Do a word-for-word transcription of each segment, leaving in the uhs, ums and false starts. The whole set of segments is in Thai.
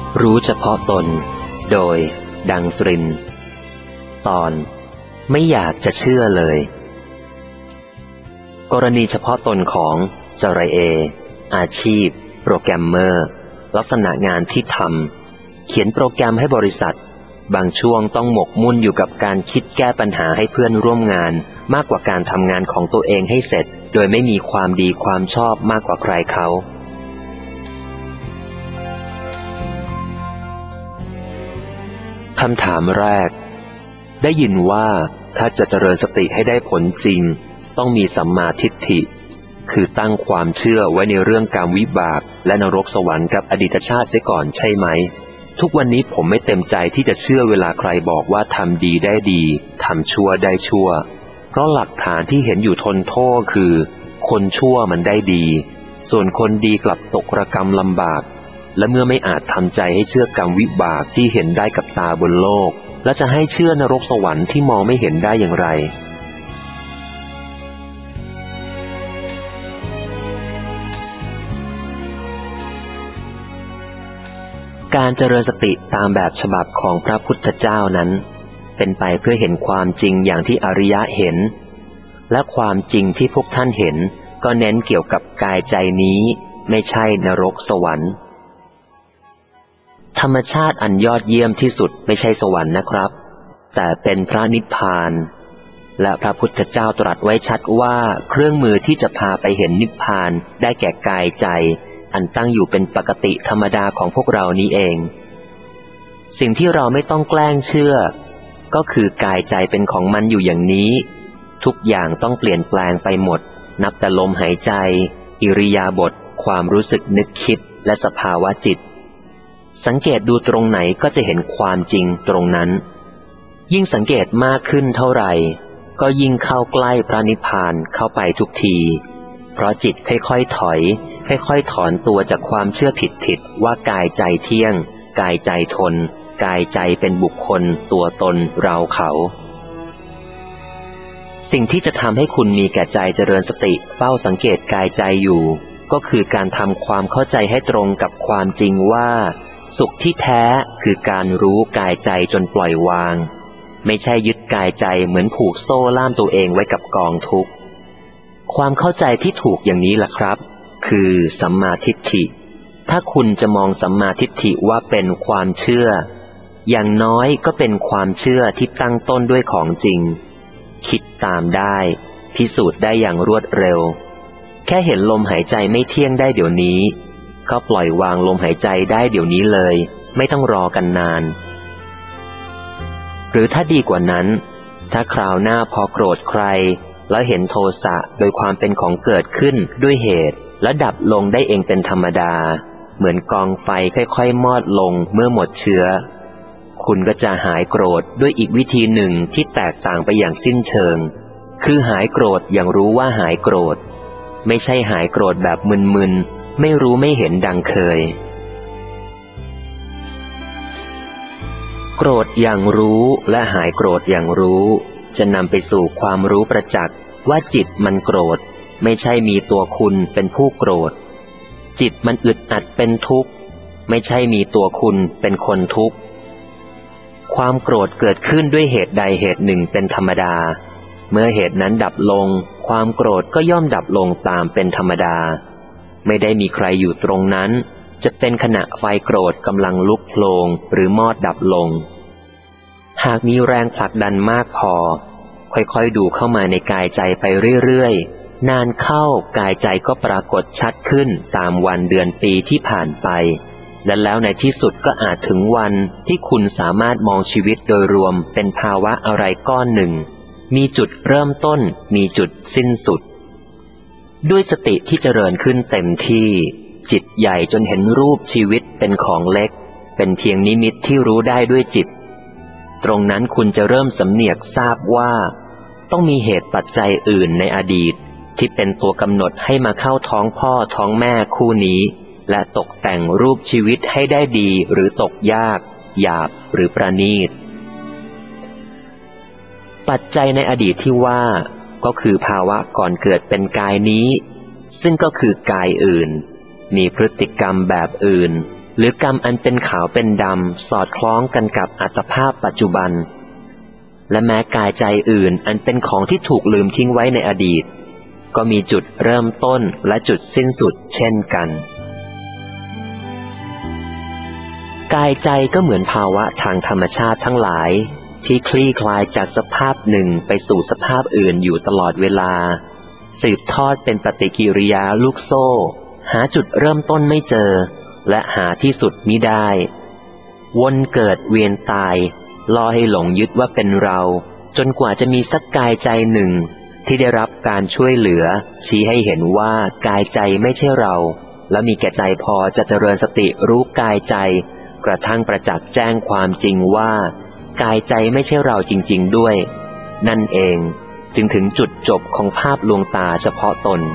รู้เฉพาะตนโดยดังตรินตอนไม่อยากจะเชื่อเลยกรณีเฉพาะตนของสราเออาชีพโปรแกรมเมอร์ลักษณะงานที่ทำเขียนโปรแกรมให้บริษัทบางช่วงต้องหมกมุ่นอยู่กับการคิดแก้ปัญหาให้เพื่อนร่วมงานมากกว่าการทำงานของตัวเองให้เสร็จโดยไม่มีความดีความชอบมากกว่าใครเขาคำถามแรกได้ยินว่าถ้าจะเจริญสติให้ได้ผลจริงต้องมีสัมมาทิฏฐิคือตั้งความเชื่อไว้ในเรื่องกรรมวิบากและนรกสวรรค์กับอดีตชาติเสียก่อนใช่ไหมทุกวันนี้ผมไม่เต็มใจที่จะเชื่อเวลาใครบอกว่าทำดีได้ดีทำชั่วได้ชั่วเพราะหลักฐานที่เห็นอยู่ทนโทษคือคนชั่วมันได้ดีส่วนคนดีกลับตกระกรรมลำบากและเมื่อไม่อาจทำใจให้เชื่อกรรมวิบากที่เห็นได้กับตาบนโลกและจะให้เชื่อนรกสวรรค์ที่มองไม่เห็นได้อย่างไรการเจริญสติตามแบบฉบับของพระพุทธเจ้านั้นเป็นไปเพื่อเห็นความจริงอย่างที่อริยะเห็นและความจริงที่พวกท่านเห็นก็เน้นเกี่ยวกับกายใจนี้ไม่ใช่นรกสวรรค์ธรรมชาติอันยอดเยี่ยมที่สุดไม่ใช่สวรรค์นะครับแต่เป็นพระนิพพานและพระพุทธเจ้าตรัสไว้ชัดว่าเครื่องมือที่จะพาไปเห็นนิพพานได้แก่กายใจอันตั้งอยู่เป็นปกติธรรมดาของพวกเรานี้เองสิ่งที่เราไม่ต้องแกล้งเชื่อก็คือกายใจเป็นของมันอยู่อย่างนี้ทุกอย่างต้องเปลี่ยนแปลงไปหมดนับแต่ลมหายใจอิริยาบถความรู้สึกนึกคิดและสภาวะจิตสังเกตดูตรงไหนก็จะเห็นความจริงตรงนั้นยิ่งสังเกตมากขึ้นเท่าไหร่ก็ยิ่งเข้าใกล้พระนิพพานเข้าไปทุกทีเพราะจิตค่อยๆถอยค่อยๆถอนตัวจากความเชื่อผิดๆว่ากายใจเที่ยงกายใจทนกายใจเป็นบุคคลตัวตนเราเขาสิ่งที่จะทำให้คุณมีแก่ใจเจริญสติเฝ้าสังเกตกายใจอยู่ก็คือการทำความเข้าใจให้ตรงกับความจริงว่าสุขที่แท้คือการรู้กายใจจนปล่อยวางไม่ใช่ยึดกายใจเหมือนผูกโซ่ล่ามตัวเองไว้กับกองทุกข์ความเข้าใจที่ถูกอย่างนี้ล่ะครับคือสัมมาทิฏฐิถ้าคุณจะมองสัมมาทิฏฐิว่าเป็นความเชื่ออย่างน้อยก็เป็นความเชื่อที่ตั้งต้นด้วยของจริงคิดตามได้พิสูจน์ได้อย่างรวดเร็วแค่เห็นลมหายใจไม่เที่ยงได้เดี๋ยวนี้ก็ปล่อยวางลมหายใจได้เดี๋ยวนี้เลยไม่ต้องรอกันนานหรือถ้าดีกว่านั้นถ้าคราวหน้าพอโกรธใครแล้วเห็นโทสะโดยความเป็นของเกิดขึ้นด้วยเหตุและดับลงได้เองเป็นธรรมดาเหมือนกองไฟค่อยๆมอดลงเมื่อหมดเชื้อคุณก็จะหายโกรธด้วยอีกวิธีหนึ่งที่แตกต่างไปอย่างสิ้นเชิงคือหายโกรธอย่างรู้ว่าหายโกรธไม่ใช่หายโกรธแบบมึนๆไม่รู้ไม่เห็นดังเคยโกรธอย่างรู้และหายโกรธอย่างรู้จะนำไปสู่ความรู้ประจักษ์ว่าจิตมันโกรธไม่ใช่มีตัวคุณเป็นผู้โกรธจิตมันอึดอัดเป็นทุกข์ไม่ใช่มีตัวคุณเป็นคนทุกข์ความโกรธเกิดขึ้นด้วยเหตุใดเหตุหนึ่งเป็นธรรมดาเมื่อเหตุนั้นดับลงความโกรธก็ย่อมดับลงตามเป็นธรรมดาไม่ได้มีใครอยู่ตรงนั้นจะเป็นขณะไฟโกรธกำลังลุกโผลงหรือมอดดับลงหากมีแรงผลักดันมากพอค่อยๆดูเข้ามาในกายใจไปเรื่อยๆนานเข้ากายใจก็ปรากฏชัดขึ้นตามวันเดือนปีที่ผ่านไปและแล้วในที่สุดก็อาจถึงวันที่คุณสามารถมองชีวิตโดยรวมเป็นภาวะอะไรก้อนหนึ่งมีจุดเริ่มต้นมีจุดสิ้นสุดด้วยสติที่เจริญขึ้นเต็มที่จิตใหญ่จนเห็นรูปชีวิตเป็นของเล็กเป็นเพียงนิมิตที่รู้ได้ด้วยจิตตรงนั้นคุณจะเริ่มสำเนียกทราบว่าต้องมีเหตุปัจจัยอื่นในอดีตที่เป็นตัวกำหนดให้มาเข้าท้องพ่อท้องแม่คู่นี้และตกแต่งรูปชีวิตให้ได้ดีหรือตกยากหยาบหรือประณีตปัจจัยในอดีตที่ว่าก็คือภาวะก่อนเกิดเป็นกายนี้ซึ่งก็คือกายอื่นมีพฤติกรรมแบบอื่นหรือกรรมอันเป็นขาวเป็นดำสอดคล้องกันกับอัตภาพปัจจุบันและแม้กายใจอื่นอันเป็นของที่ถูกลืมทิ้งไว้ในอดีตก็มีจุดเริ่มต้นและจุดสิ้นสุดเช่นกันกายใจก็เหมือนภาวะทางธรรมชาติทั้งหลายที่คลี่คลายจากสภาพหนึ่งไปสู่สภาพอื่นอยู่ตลอดเวลาสืบทอดเป็นปฏิกิริยาลูกโซ่หาจุดเริ่มต้นไม่เจอและหาที่สุดมิได้วนเกิดเวียนตายล่อให้หลงยึดว่าเป็นเราจนกว่าจะมีสักกายใจหนึ่งที่ได้รับการช่วยเหลือชี้ให้เห็นว่ากายใจไม่ใช่เราและมีแก่ใจพอจะเจริญสติรู้กายใจกระทั่งประจักษ์แจ้งความจริงว่ากายใจไม่ใช่เราจริงๆด้วยนั่นเองจึงถึงจุดจบของภาพลวงตาเฉพาะตน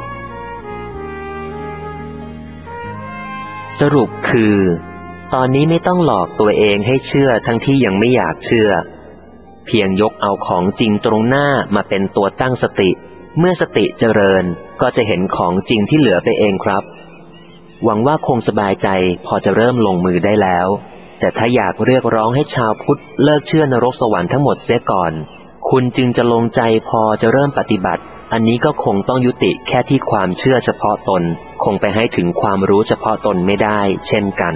สรุปคือตอนนี้ไม่ต้องหลอกตัวเองให้เชื่อทั้งที่ยังไม่อยากเชื่อเพียงยกเอาของจริงตรงหน้ามาเป็นตัวตั้งสติเมื่อสติเจริญก็จะเห็นของจริงที่เหลือไปเองครับหวังว่าคงสบายใจพอจะเริ่มลงมือได้แล้วแต่ถ้าอยากเรียกร้องให้ชาวพุทธเลิกเชื่อนรกสวรรค์ทั้งหมดเสียก่อนคุณจึงจะลงใจพอจะเริ่มปฏิบัติอันนี้ก็คงต้องยุติแค่ที่ความเชื่อเฉพาะตนคงไปให้ถึงความรู้เฉพาะตนไม่ได้เช่นกัน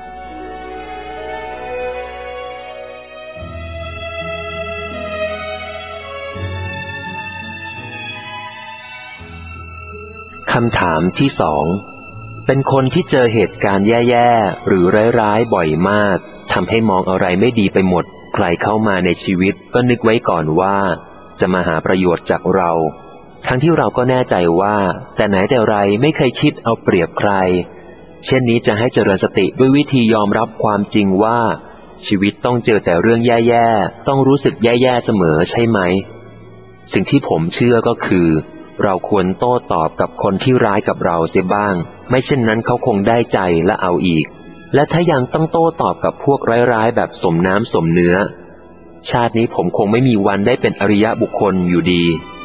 คำถามที่สองเป็นคนที่เจอเหตุการณ์แย่ๆหรือร้ายๆบ่อยมากทำให้มองอะไรไม่ดีไปหมดใครเข้ามาในชีวิตก็นึกไว้ก่อนว่าจะมาหาประโยชน์จากเราทั้งที่เราก็แน่ใจว่าแต่ไหนแต่ไรไม่เคยคิดเอาเปรียบใครเช่นนี้จะให้เจริญสติด้วยวิธียอมรับความจริงว่าชีวิตต้องเจอแต่เรื่องแย่ๆต้องรู้สึกแย่ๆเสมอใช่ไหมสิ่งที่ผมเชื่อก็คือเราควรโต้ตอบกับคนที่ร้ายกับเราเสียบ้างไม่เช่นนั้นเขาคงได้ใจและเอาอีกและถ้ายังต้องโต้ตอบกับพวกร้ายๆแบบสมน้ำสมเนื้อชาตินี้ผมคงไม่มีวันได้เป็นอริยบุคคลอยู่ดี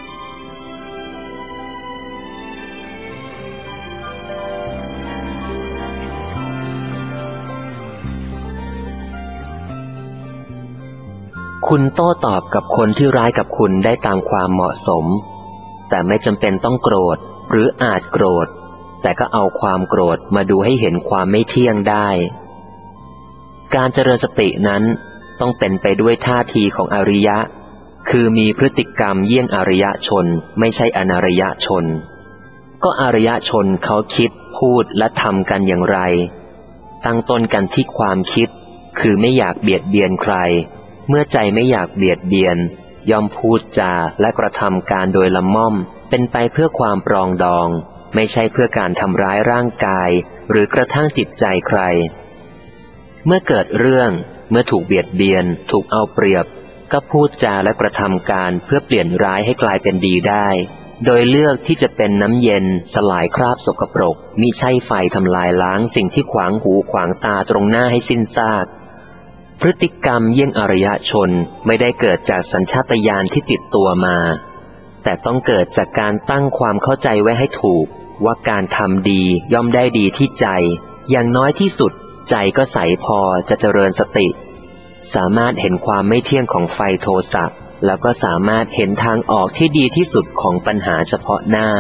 คุณโต้ตอบกับคนที่ร้ายกับคุณได้ตามความเหมาะสมแต่ไม่จำเป็นต้องโกรธหรืออาจโกรธแต่ก็เอาความโกรธมาดูให้เห็นความไม่เที่ยงได้การเจริญสตินั้นต้องเป็นไปด้วยท่าทีของอริยะคือมีพฤติกรรมเยี่ยงอริยชนไม่ใช่อนาริยชนก็อริยชนเขาคิดพูดและทำกันอย่างไรตั้งต้นกันที่ความคิดคือไม่อยากเบียดเบียนใครเมื่อใจไม่อยากเบียดเบียนย่อมพูดจาและกระทำการโดยละม่อมเป็นไปเพื่อความปรองดองไม่ใช่เพื่อการทำร้ายร่างกายหรือกระทั่งจิตใจใครเมื่อเกิดเรื่องเมื่อถูกเบียดเบียนถูกเอาเปรียบก็พูดจาและกระทำการเพื่อเปลี่ยนร้ายให้กลายเป็นดีได้โดยเลือกที่จะเป็นน้ำเย็นสลายคราบสกปรกมิใช่ไฟทำลายล้างสิ่งที่ขวางหูขวางตาตรงหน้าให้สิ้นซากพฤติกรรมเยี่ยงอริยชนไม่ได้เกิดจากสัญชาตญาณที่ติดตัวมาแต่ต้องเกิดจากการตั้งความเข้าใจไว้ให้ถูกว่าการทำดีย่อมได้ดีที่ใจอย่างน้อยที่สุดใจก็ใสพอจะเจริญสติสามารถเห็นความไม่เที่ยงของไฟโทสะแล้วก็สามารถเห็นทางออกที่ดีที่สุดของปัญหาเฉพาะหน้า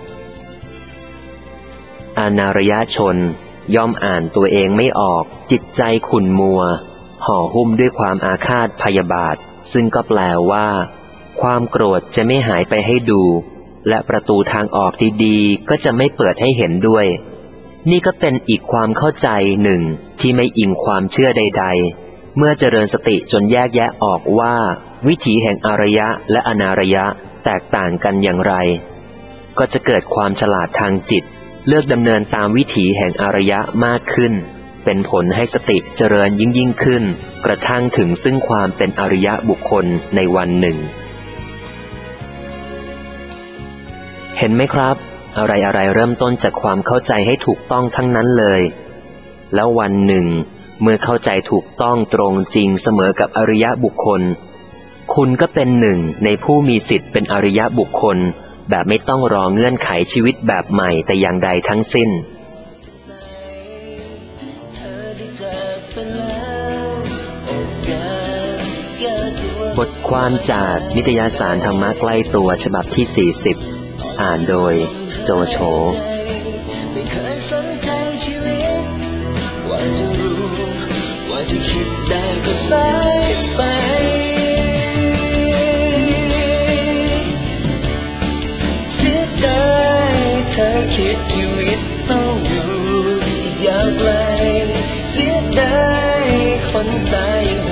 อนาริยชนย่อมอ่านตัวเองไม่ออกจิตใจขุ่นมัวห่อหุ้มด้วยความอาฆาตพยาบาทซึ่งก็แปลว่าความโกรธจะไม่หายไปให้ดูและประตูทางออกดีๆก็จะไม่เปิดให้เห็นด้วยนี่ก็เป็นอีกความเข้าใจหนึ่งที่ไม่อิงความเชื่อใดๆเมื่อเจริญสติจนแยกแยะออกว่าวิถีแห่งอารยะและอนาระยะแตกต่างกันอย่างไรก็จะเกิดความฉลาดทางจิตเลือกดำเนินตามวิถีแห่งอารยะมากขึ้นเป็นผลให้สติเจริญยิ่งยิ่งขึ้นกระทั่งถึงซึ่งความเป็นอริยบุคคลในวันหนึ่งเห็นไหมครับอะไรอะไรเริ่มต้นจากความเข้าใจให้ถูกต้องทั้งนั้นเลยแล้ววันหนึ่งเมื่อเข้าใจถูกต้องตรงจริงเสมอกับอริยบุคคลคุณก็เป็นหนึ่งในผู้มีสิทธิ์เป็นอริยบุคคลแบบไม่ต้องรอเงื่อนไขชีวิตแบบใหม่แต่อย่างใดทั้งสิ้นบทความจากนิตยสารธรรมะใกล้ตัวฉบับที่สี่สิบอ่านโดยโจโฉไม่เคยสนใจชีวิตว่าจะรู้ว่าจะคิดได้ก็สายไปเสียดายเธอคิดชีวิตต้องอยู่ยาวไกลเสียดายคนตายยัง